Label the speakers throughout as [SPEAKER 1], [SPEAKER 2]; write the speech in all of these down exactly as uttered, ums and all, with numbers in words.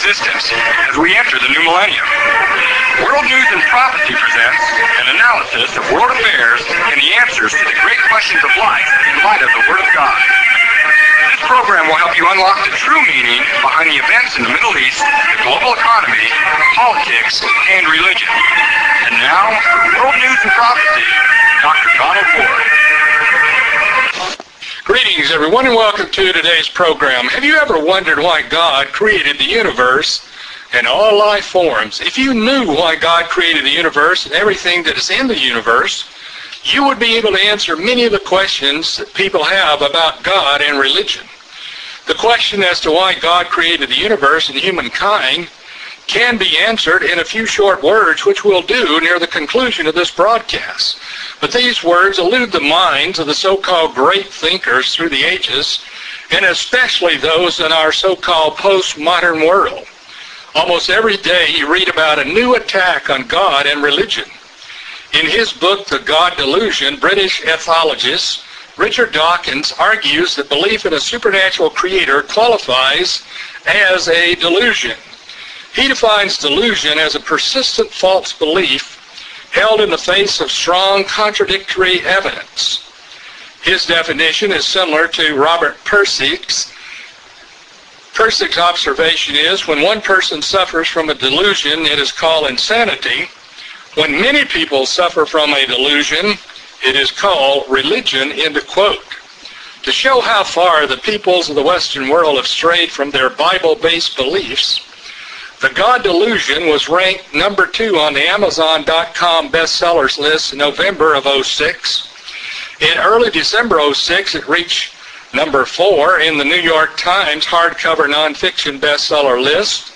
[SPEAKER 1] existence as we enter the new millennium. World News and Prophecy presents an analysis of world affairs and the answers to the great questions of life in light of the Word of God. This program will help you unlock the true meaning behind the events in the Middle East, the global economy, politics, and religion. And now, World News and Prophecy, Doctor Donald Ford.
[SPEAKER 2] Greetings, everyone, and welcome to today's program. Have you ever wondered why God created the universe and all life forms? If you knew why God created the universe and everything that is in the universe, you would be able to answer many of the questions that people have about God and religion. The question as to why God created the universe and humankind can be answered in a few short words, which we'll do near the conclusion of this broadcast. But these words elude the minds of the so-called great thinkers through the ages, and especially those in our so-called postmodern world. Almost every day you read about a new attack on God and religion. In his book, The God Delusion, British ethologist Richard Dawkins argues that belief in a supernatural creator qualifies as a delusion. He defines delusion as a persistent false belief held in the face of strong contradictory evidence. His definition is similar to Robert Pirsig's. Pirsig's observation is, when one person suffers from a delusion, it is called insanity. When many people suffer from a delusion, it is called religion, end of quote. To show how far the peoples of the Western world have strayed from their Bible-based beliefs, The God Delusion was ranked number two on the Amazon dot com bestsellers list in November of oh six. In early December oh six, it reached number four in the New York Times hardcover nonfiction bestseller list.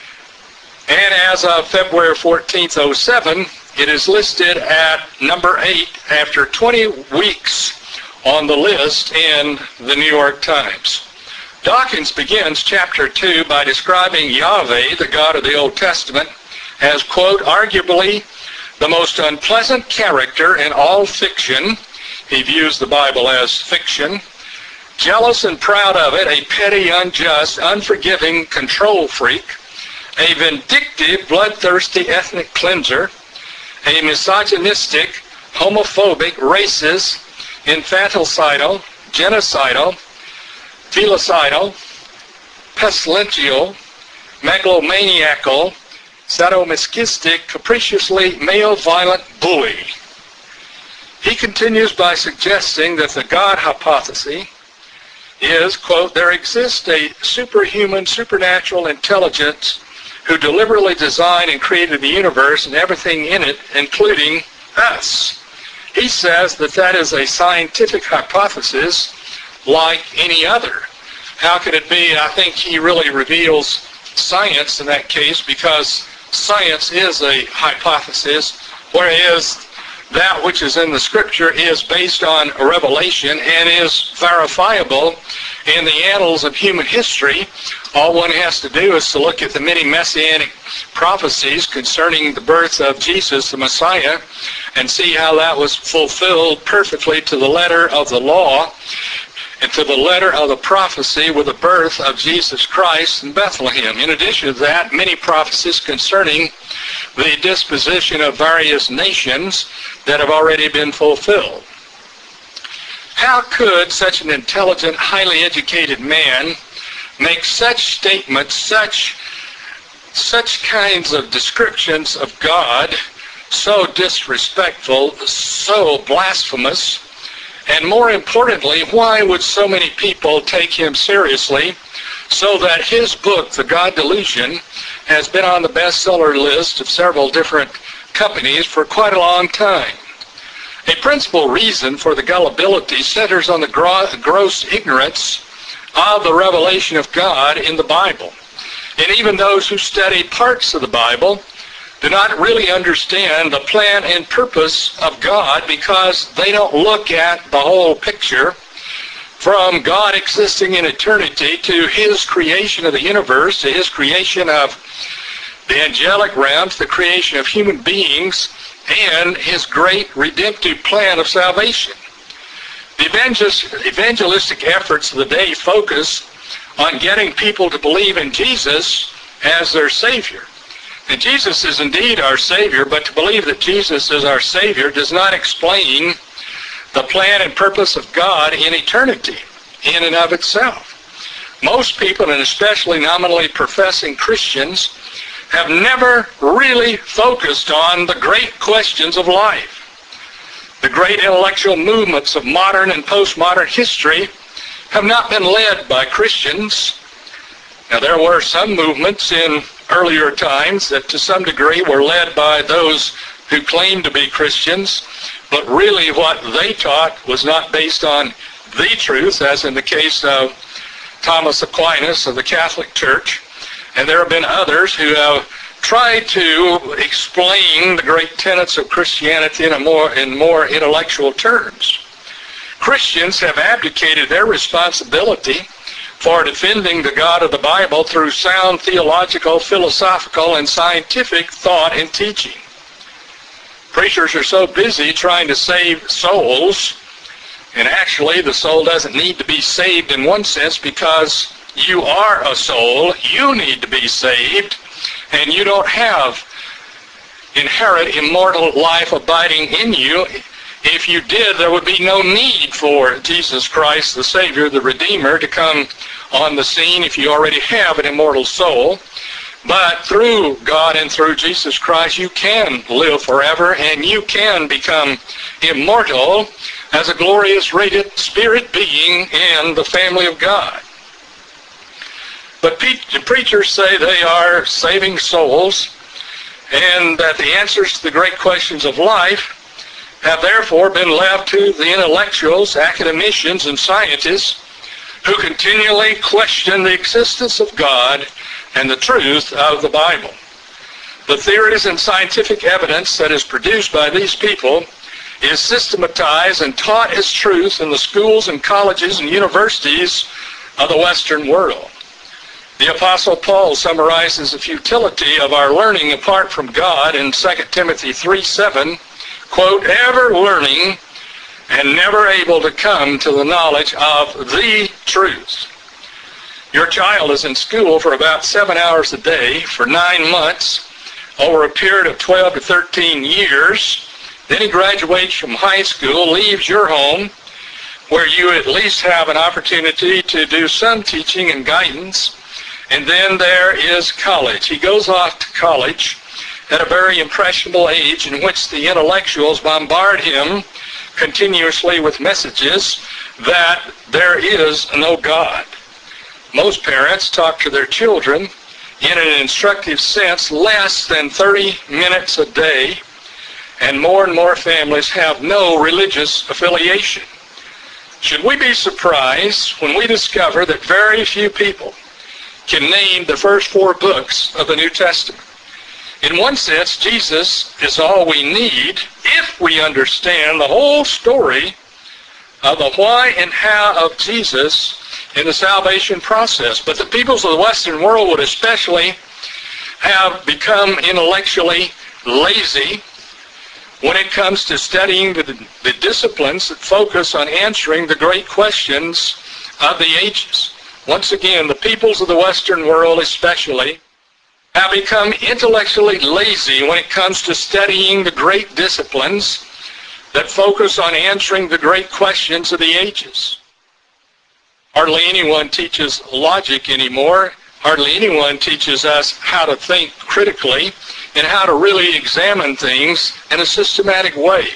[SPEAKER 2] And as of February fourteenth, oh seven, it is listed at number eight after twenty weeks on the list in the New York Times. Dawkins begins chapter two by describing Yahweh, the God of the Old Testament, as, quote, arguably the most unpleasant character in all fiction. He views the Bible as fiction. Jealous and proud of it, a petty, unjust, unforgiving control freak, a vindictive, bloodthirsty ethnic cleanser, a misogynistic, homophobic, racist, infanticidal, genocidal, filicidal, pestilential, megalomaniacal, sadomasochistic, capriciously male violent bully. He continues by suggesting that the God hypothesis is, quote, there exists a superhuman, supernatural intelligence who deliberately designed and created the universe and everything in it, including us. He says that that is a scientific hypothesis like any other. How could it be? I think he really reveals science in that case, because science is a hypothesis, whereas that which is in the Scripture is based on a revelation and is verifiable in the annals of human history. All one has to do is to look at the many messianic prophecies concerning the birth of Jesus, the Messiah, and see how that was fulfilled perfectly to the letter of the law and to the letter of the prophecy with the birth of Jesus Christ in Bethlehem. In addition to that, many prophecies concerning the disposition of various nations that have already been fulfilled. How could such an intelligent, highly educated man make such statements, such, such kinds of descriptions of God, so disrespectful, so blasphemous? And more importantly, why would so many people take him seriously, so that his book, The God Delusion, has been on the bestseller list of several different companies for quite a long time? A principal reason for the gullibility centers on the gro- gross ignorance of the revelation of God in the Bible. And even those who study parts of the Bible do not really understand the plan and purpose of God, because they don't look at the whole picture from God existing in eternity to his creation of the universe, to his creation of the angelic realm, to the creation of human beings, and his great redemptive plan of salvation. The evangelistic efforts of the day focus on getting people to believe in Jesus as their Savior. And Jesus is indeed our Savior, but to believe that Jesus is our Savior does not explain the plan and purpose of God in eternity in and of itself. Most people, and especially nominally professing Christians, have never really focused on the great questions of life. The great intellectual movements of modern and postmodern history have not been led by Christians. Now, there were some movements in earlier times that to some degree were led by those who claimed to be Christians, but really what they taught was not based on the truth, as in the case of Thomas Aquinas of the Catholic Church. And there have been others who have tried to explain the great tenets of Christianity in a more in more intellectual terms. Christians have abdicated their responsibility for defending the God of the Bible through sound theological, philosophical, and scientific thought and teaching. Preachers are so busy trying to save souls, and actually the soul doesn't need to be saved in one sense, because you are a soul, you need to be saved, and you don't have inherent immortal life abiding in you. If you did, there would be no need for Jesus Christ, the Savior, the Redeemer, to come on the scene if you already have an immortal soul. But through God and through Jesus Christ, you can live forever, and you can become immortal as a glorious radiant spirit being in the family of God. But preachers say they are saving souls, and that the answers to the great questions of life have therefore been left to the intellectuals, academicians, and scientists who continually question the existence of God and the truth of the Bible. The theories and scientific evidence that is produced by these people is systematized and taught as truth in the schools and colleges and universities of the Western world. The Apostle Paul summarizes the futility of our learning apart from God in Second Timothy three seven, quote, ever learning and never able to come to the knowledge of the truth. Your child is in school for about seven hours a day for nine months over a period of twelve to thirteen years. Then he graduates from high school, leaves your home, where you at least have an opportunity to do some teaching and guidance. And then there is college. He goes off to college at a very impressionable age in which the intellectuals bombard him continuously with messages that there is no God. Most parents talk to their children in an instructive sense less than thirty minutes a day, and more and more families have no religious affiliation. Should we be surprised when we discover that very few people can name the first four books of the New Testament? In one sense, Jesus is all we need if we understand the whole story of the why and how of Jesus in the salvation process. But the peoples of the Western world would especially have become intellectually lazy when it comes to studying the, the disciplines that focus on answering the great questions of the ages. Once again, the peoples of the Western world especially have become intellectually lazy when it comes to studying the great disciplines that focus on answering the great questions of the ages. Hardly anyone teaches logic anymore. Hardly anyone teaches us how to think critically and how to really examine things in a systematic way.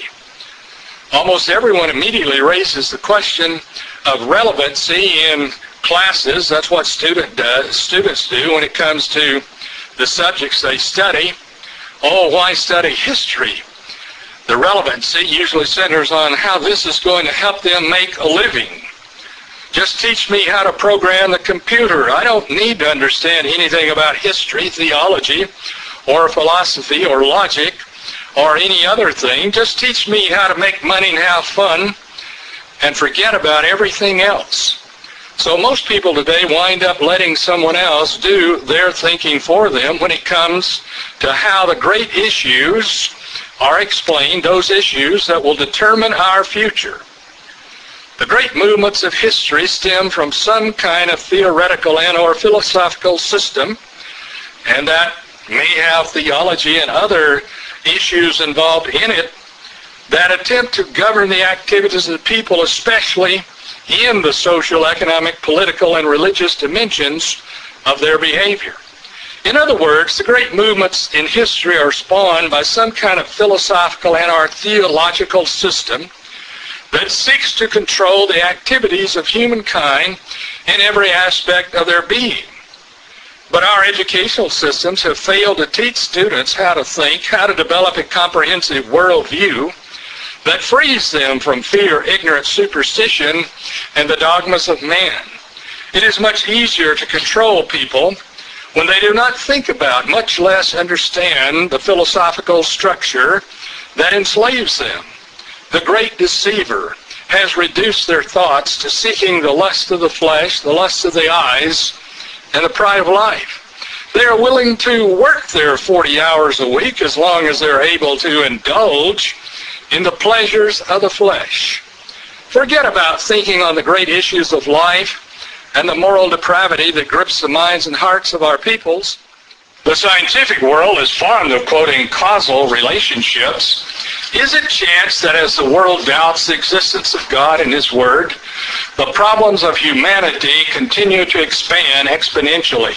[SPEAKER 2] Almost everyone immediately raises the question of relevancy in classes. That's what student does, students do when it comes to the subjects they study. Oh, why study history? The relevancy usually centers on how this is going to help them make a living. Just teach me how to program the computer. I don't need to understand anything about history, theology, or philosophy, or logic, or any other thing. Just teach me how to make money and have fun, and forget about everything else. So most people today wind up letting someone else do their thinking for them when it comes to how the great issues are explained, those issues that will determine our future. The great movements of history stem from some kind of theoretical and or philosophical system and that may have theology and other issues involved in it that attempt to govern the activities of the people, especially in the social, economic, political, and religious dimensions of their behavior. In other words, the great movements in history are spawned by some kind of philosophical and or theological system that seeks to control the activities of humankind in every aspect of their being. But our educational systems have failed to teach students how to think, how to develop a comprehensive worldview that frees them from fear, ignorance, superstition, and the dogmas of man. It is much easier to control people when they do not think about, much less understand, the philosophical structure that enslaves them. The great deceiver has reduced their thoughts to seeking the lust of the flesh, the lust of the eyes, and the pride of life. They are willing to work their forty hours a week as long as they're able to indulge in the pleasures of the flesh. Forget about thinking on the great issues of life and the moral depravity that grips the minds and hearts of our peoples. The scientific world is fond of quoting causal relationships. Is it chance that as the world doubts the existence of God and His Word, the problems of humanity continue to expand exponentially?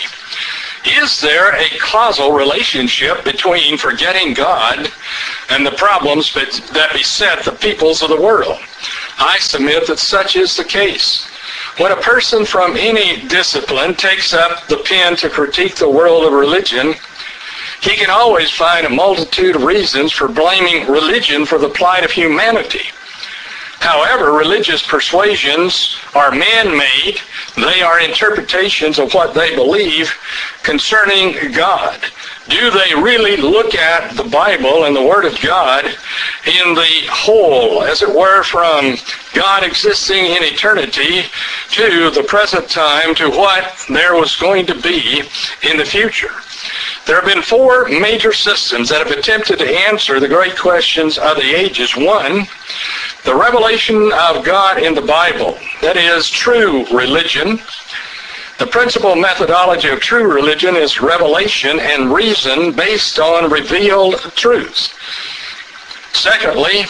[SPEAKER 2] Is there a causal relationship between forgetting God and the problems that beset the peoples of the world? I submit that such is the case. When a person from any discipline takes up the pen to critique the world of religion, he can always find a multitude of reasons for blaming religion for the plight of humanity. However, religious persuasions are man-made. They are interpretations of what they believe concerning God. Do they really look at the Bible and the Word of God in the whole, as it were, from God existing in eternity to the present time to what there was going to be in the future? There have been four major systems that have attempted to answer the great questions of the ages. One, the revelation of God in the Bible, that is, true religion. The principal methodology of true religion is revelation and reason based on revealed truths. Secondly,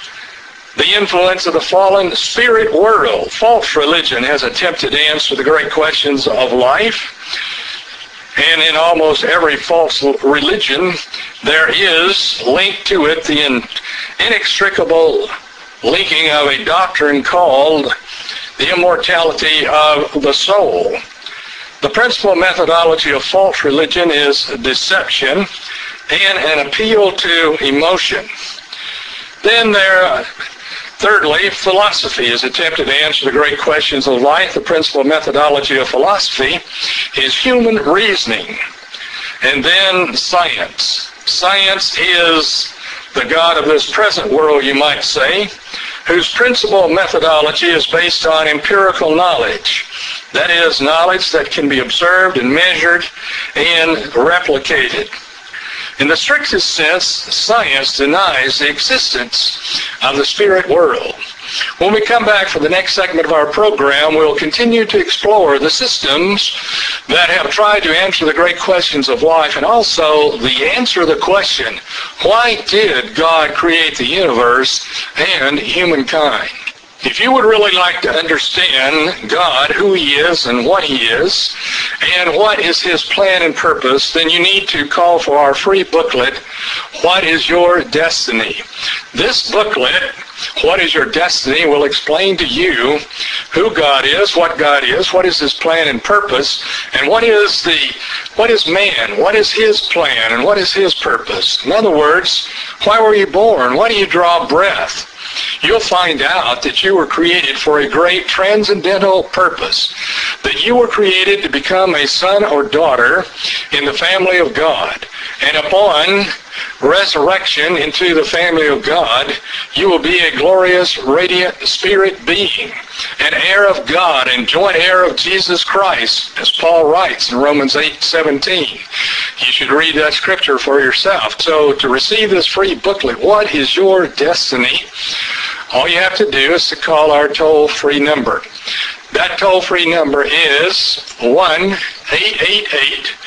[SPEAKER 2] the influence of the fallen spirit world. False religion has attempted to answer the great questions of life. And in almost every false religion, there is linked to it the inextricable linking of a doctrine called the immortality of the soul. The principal methodology of false religion is deception and an appeal to emotion. Then there, thirdly, philosophy has attempted to answer the great questions of life. The principal methodology of philosophy is human reasoning. And then science. Science is the God of this present world, you might say, whose principal methodology is based on empirical knowledge. That is, knowledge that can be observed and measured and replicated. In the strictest sense, science denies the existence of the spirit world. When we come back for the next segment of our program, we'll continue to explore the systems that have tried to answer the great questions of life, and also the answer to the question, why did God create the universe and humankind? If you would really like to understand God, who He is and what He is, and what is His plan and purpose, then you need to call for our free booklet, What is Your Destiny? This booklet, What is Your Destiny, will explain to you who God is, what God is, what is His plan and purpose, and what is the what is man, what is his plan, and what is his purpose. In other words, why were you born? Why do you draw breath? You'll find out that you were created for a great transcendental purpose, that you were created to become a son or daughter in the family of God. And upon resurrection into the family of God, you will be a glorious, radiant spirit being, an heir of God and joint heir of Jesus Christ, as Paul writes in Romans eight seventeen. You should read that scripture for yourself. So to receive this free booklet, What is Your Destiny? All you have to do is to call our toll-free number. That toll-free number is one eight eight eight,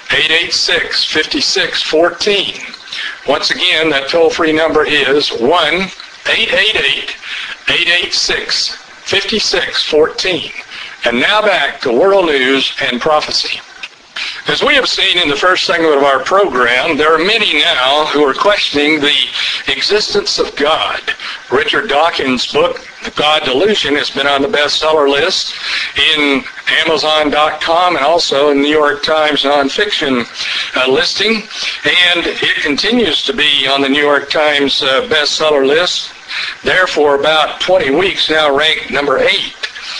[SPEAKER 2] eight eight six, five six one four. Once again, that toll-free number is one eight eight eight, eight eight six, five six one four. And now back to World News and Prophecy. As we have seen in the first segment of our program, there are many now who are questioning the existence of God. Richard Dawkins' book, The God Delusion, has been on the bestseller list in Amazon dot com and also in the New York Times nonfiction uh, listing. And it continues to be on the New York Times uh, bestseller list, there for about twenty weeks now, ranked number eight.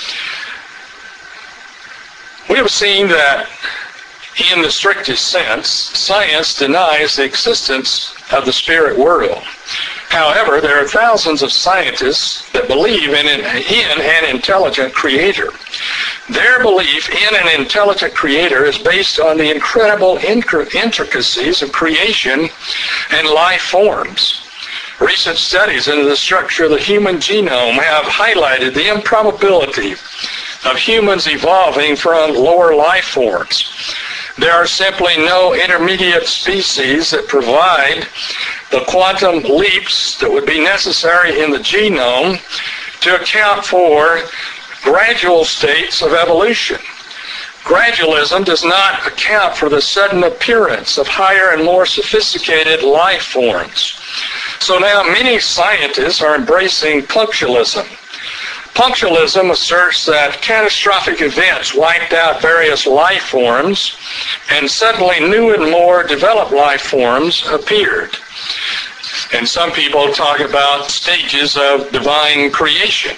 [SPEAKER 2] We have seen that in the strictest sense, science denies the existence of the spirit world. However, there are thousands of scientists that believe in an, in an intelligent creator. Their belief in an intelligent creator is based on the incredible intricacies of creation and life forms. Recent studies into the structure of the human genome have highlighted the improbability of humans evolving from lower life forms. There are simply no intermediate species that provide the quantum leaps that would be necessary in the genome to account for gradual states of evolution. Gradualism does not account for the sudden appearance of higher and more sophisticated life forms. So now many scientists are embracing punctualism. Punctualism asserts that catastrophic events wiped out various life forms, and suddenly new and more developed life forms appeared. And some people talk about stages of divine creation.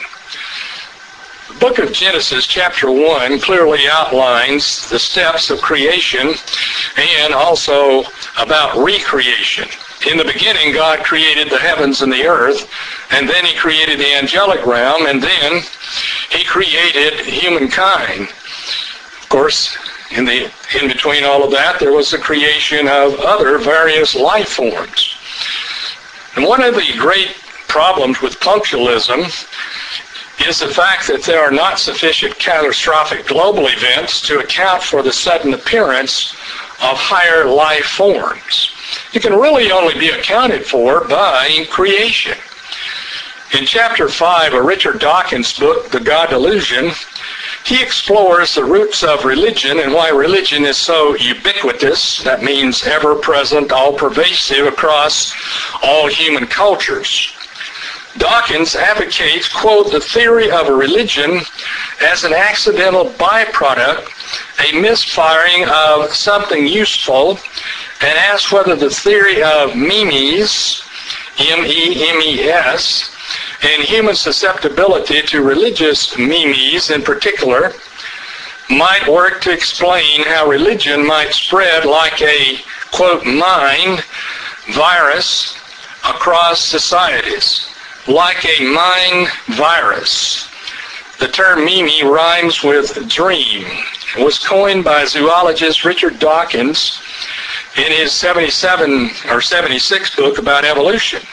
[SPEAKER 2] The book of Genesis, chapter one, clearly outlines the steps of creation and also about recreation. In the beginning, God created the heavens and the earth, and then he created the angelic realm, and then he created humankind. Of course, in the in between all of that, there was the creation of other various life forms. And one of the great problems with punctualism is the fact that there are not sufficient catastrophic global events to account for the sudden appearance of higher life forms. It can really only be accounted for by creation. In chapter five of Richard Dawkins' book, The God Delusion, he explores the roots of religion and why religion is so ubiquitous, that means ever-present, all-pervasive across all human cultures. Dawkins advocates, quote, the theory of a religion as an accidental byproduct, a misfiring of something useful, and asks whether the theory of memes, M E M E S, and human susceptibility to religious memes in particular might work to explain how religion might spread like a, quote, mind virus across societies. Like a mind virus. The term meme rhymes with dream. It was coined by zoologist Richard Dawkins in his seventy-seven or seventy-six book about evolution.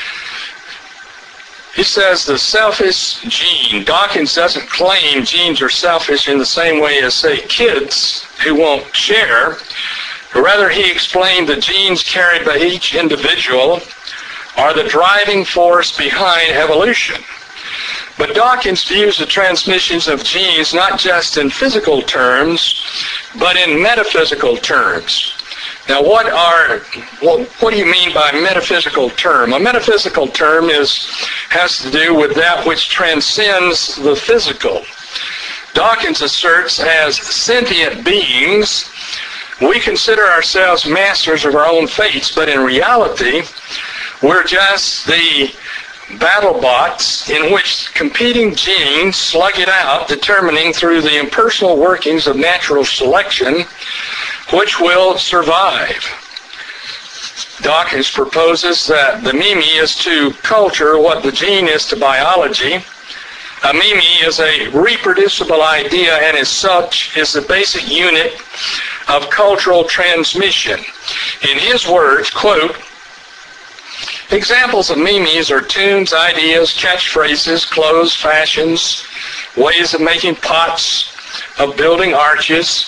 [SPEAKER 2] He says the selfish gene. Dawkins doesn't claim genes are selfish in the same way as, say, kids who won't share. But rather, he explained the genes carried by each individual are the driving force behind evolution. But Dawkins views the transmissions of genes not just in physical terms, but in metaphysical terms. Now, what are what, what do you mean by metaphysical term? A metaphysical term is has to do with that which transcends the physical. Dawkins asserts as sentient beings, we consider ourselves masters of our own fates, but in reality, we're just the battle bots in which competing genes slug it out, determining through the impersonal workings of natural selection which will survive. Dawkins proposes that the meme is to culture what the gene is to biology. A meme is a reproducible idea and as such is the basic unit of cultural transmission. In his words, quote, examples of memes are tunes, ideas, catchphrases, clothes, fashions, ways of making pots, of building arches,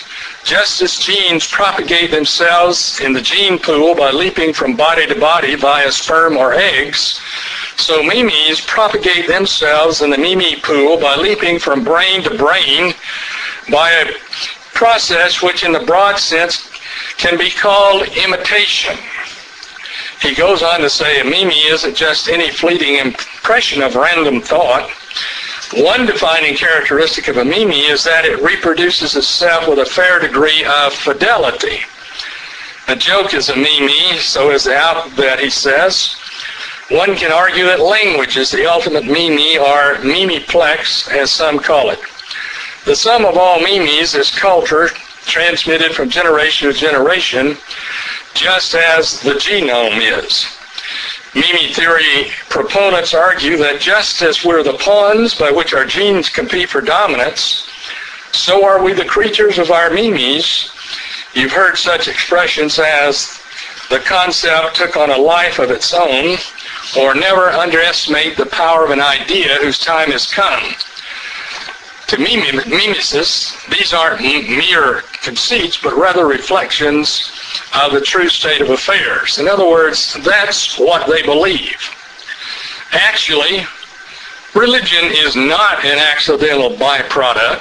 [SPEAKER 2] Just as genes propagate themselves in the gene pool by leaping from body to body via sperm or eggs, so mimes propagate themselves in the meme pool by leaping from brain to brain by a process which in the broad sense can be called imitation. He goes on to say a meme isn't just any fleeting impression of random thought. One defining characteristic of a meme is that it reproduces itself with a fair degree of fidelity. A joke is a meme, so is the alphabet, he says. One can argue that language is the ultimate meme, or memeplex, as some call it. The sum of all memes is culture transmitted from generation to generation, just as the genome is. Meme theory proponents argue that just as we're the pawns by which our genes compete for dominance, so are we the creatures of our memes. You've heard such expressions as the concept took on a life of its own, or never underestimate the power of an idea whose time has come. To mimicists, these aren't mere conceits, but rather reflections of the true state of affairs. In other words, that's what they believe. Actually, religion is not an accidental byproduct.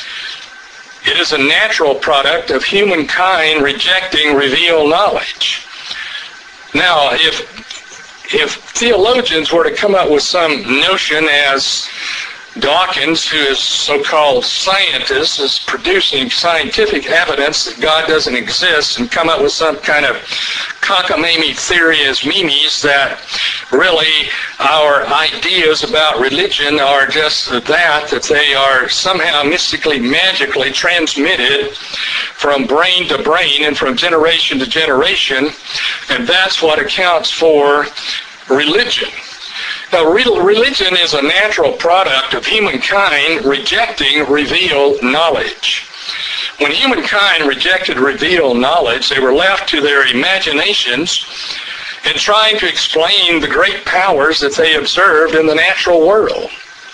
[SPEAKER 2] It is a natural product of humankind rejecting revealed knowledge. Now, if if theologians were to come up with some notion, as Dawkins, who is so-called scientist, is producing scientific evidence that God doesn't exist, and come up with some kind of cockamamie theory as memes that really our ideas about religion are just that, that they are somehow mystically, magically transmitted from brain to brain and from generation to generation, and that's what accounts for religion. Now, religion is a natural product of humankind rejecting revealed knowledge. When humankind rejected revealed knowledge, they were left to their imaginations in trying to explain the great powers that they observed in the natural world.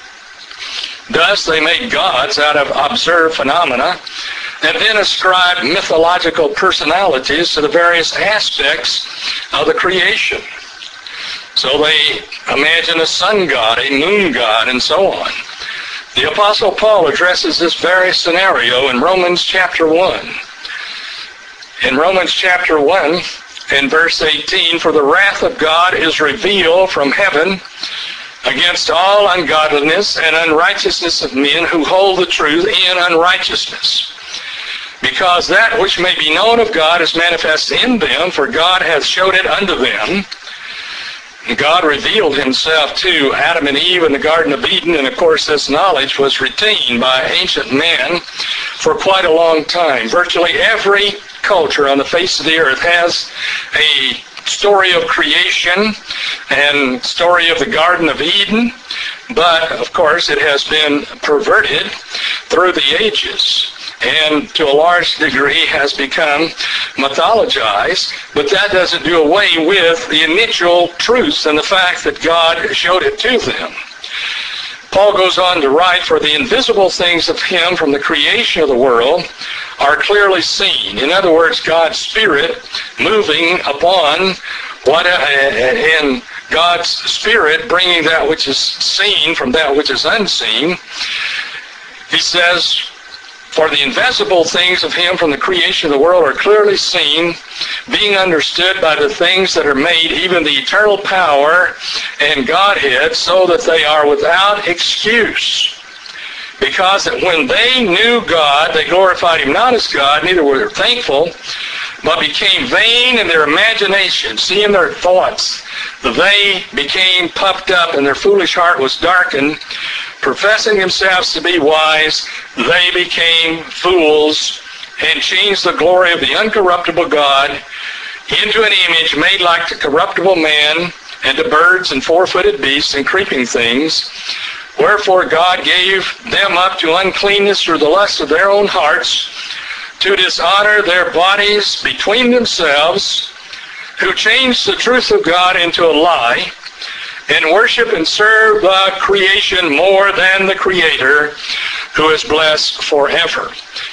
[SPEAKER 2] Thus, they made gods out of observed phenomena and then ascribed mythological personalities to the various aspects of the creation. So they imagine a sun god, a moon god, and so on. The Apostle Paul addresses this very scenario in Romans chapter one. In Romans chapter one, in verse eighteen, "For the wrath of God is revealed from heaven against all ungodliness and unrighteousness of men who hold the truth in unrighteousness. Because that which may be known of God is manifest in them, for God hath showed it unto them." God revealed himself to Adam and Eve in the Garden of Eden, and of course this knowledge was retained by ancient man for quite a long time. Virtually every culture on the face of the earth has a story of creation and story of the Garden of Eden, but of course it has been perverted through the ages, and to a large degree has become mythologized, but that doesn't do away with the initial truths and the fact that God showed it to them. Paul goes on to write, "For the invisible things of him from the creation of the world are clearly seen." In other words, God's Spirit moving upon what, uh, and God's Spirit bringing that which is seen from that which is unseen. He says, "For the invisible things of him from the creation of the world are clearly seen, being understood by the things that are made, even the eternal power and Godhead, so that they are without excuse. Because that when they knew God, they glorified him not as God, neither were they thankful, but became vain in their imagination." See, in their thoughts, they became puffed up, and their foolish heart was darkened. Professing themselves to be wise, they became fools, and changed the glory of the uncorruptible God into an image made like the corruptible man, and to birds and four-footed beasts and creeping things. Wherefore God gave them up to uncleanness through the lust of their own hearts, to dishonor their bodies between themselves, who changed the truth of God into a lie, and worship and serve the creation more than the Creator, who is blessed forever.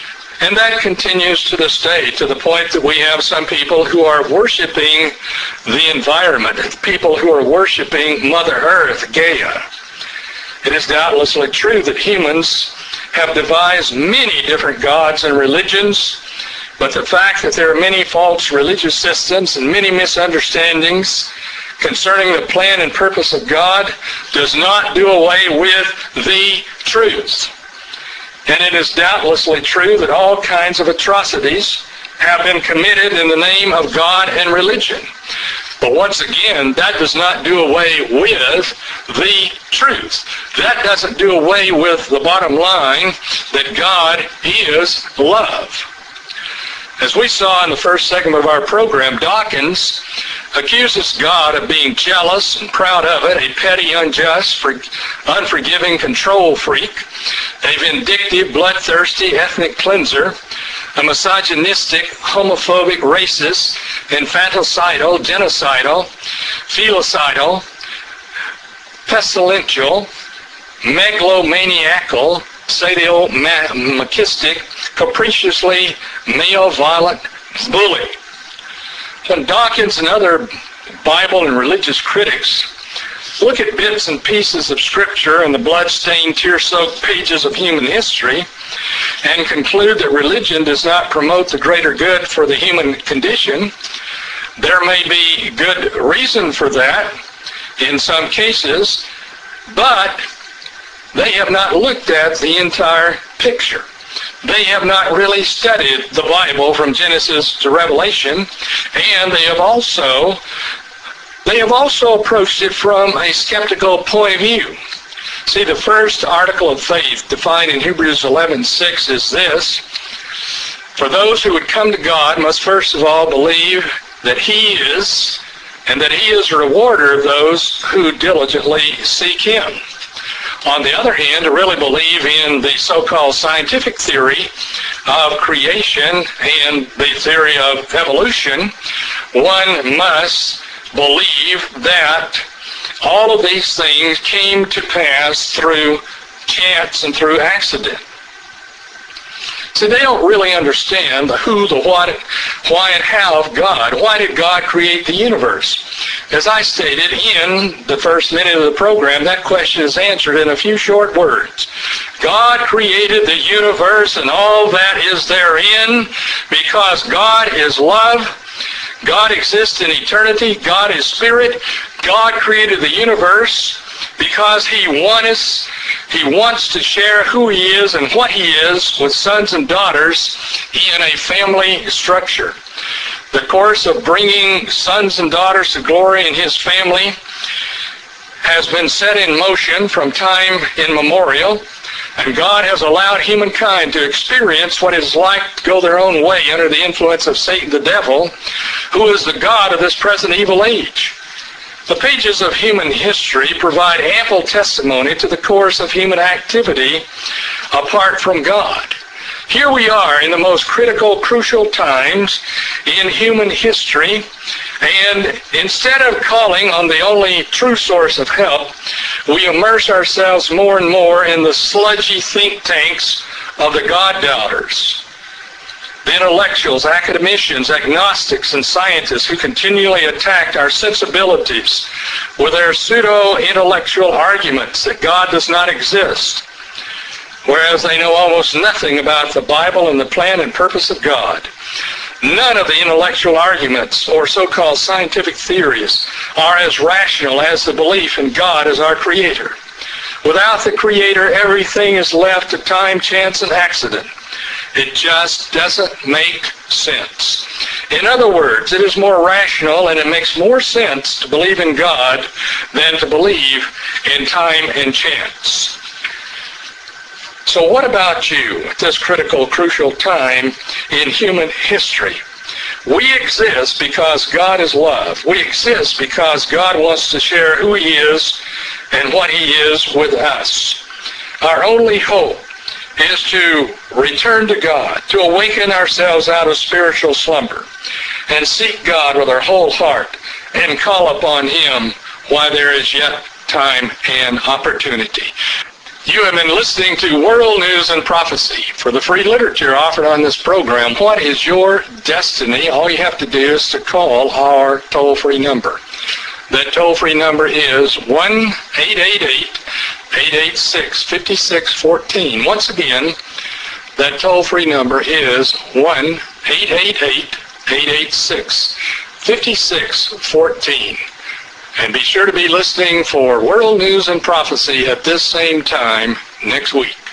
[SPEAKER 2] And that continues to this day, to the point that we have some people who are worshiping the environment, people who are worshiping Mother Earth, Gaia. It is doubtlessly true that humans have devised many different gods and religions, but the fact that there are many false religious systems and many misunderstandings concerning the plan and purpose of God does not do away with the truth. And it is doubtlessly true that all kinds of atrocities have been committed in the name of God and religion. But once again, that does not do away with the truth. That doesn't do away with the bottom line that God is love. As we saw in the first segment of our program, Dawkins accuses God of being jealous and proud of it, a petty, unjust, for, unforgiving control freak, a vindictive, bloodthirsty ethnic cleanser, a misogynistic, homophobic, racist, infanticidal, genocidal, filicidal, pestilential, megalomaniacal, sadomasochistic, capriciously male-violent bully. When Dawkins and other Bible and religious critics look at bits and pieces of Scripture and the blood-stained, tear-soaked pages of human history and conclude that religion does not promote the greater good for the human condition, there may be good reason for that in some cases, but they have not looked at the entire picture. They have not really studied the Bible from Genesis to Revelation, and they have also they have also approached it from a skeptical point of view. See, the first article of faith defined in Hebrews eleven six is this: for those who would come to God must first of all believe that He is, and that He is a rewarder of those who diligently seek Him. On the other hand, to really believe in the so-called scientific theory of creation and the theory of evolution, one must believe that all of these things came to pass through chance and through accident. See, they don't really understand the who, the what, why, and how of God. Why did God create the universe? As I stated in the first minute of the program, that question is answered in a few short words. God created the universe and all that is therein because God is love. God exists in eternity. God is spirit. God created the universe because He wants us, He wants to share who He is and what He is with sons and daughters in a family structure. The course of bringing sons and daughters to glory in His family has been set in motion from time immemorial, and God has allowed humankind to experience what it's like to go their own way under the influence of Satan the devil, who is the God of this present evil age. The pages of human history provide ample testimony to the course of human activity apart from God. Here we are in the most critical, crucial times in human history, and instead of calling on the only true source of help, we immerse ourselves more and more in the sludgy think tanks of the God-doubters. The intellectuals, academicians, agnostics, and scientists who continually attack our sensibilities with their pseudo-intellectual arguments that God does not exist, whereas they know almost nothing about the Bible and the plan and purpose of God. None of the intellectual arguments or so-called scientific theories are as rational as the belief in God as our Creator. Without the Creator, everything is left to time, chance, and accident. It just doesn't make sense. In other words, it is more rational and it makes more sense to believe in God than to believe in time and chance. So what about you at this critical, crucial time in human history? We exist because God is love. We exist because God wants to share who He is and what He is with us. Our only hope is to return to God, to awaken ourselves out of spiritual slumber, and seek God with our whole heart, and call upon Him while there is yet time and opportunity. You have been listening to World News and Prophecy. For the free literature offered on this program, What is Your Destiny? All you have to do is to call our toll-free number. That toll-free number is one eight eight eight, eight eight six, five six one four. Once again, that toll-free number is one eight eight eight, eight eight six, five six one four. And be sure to be listening for World News and Prophecy at this same time next week.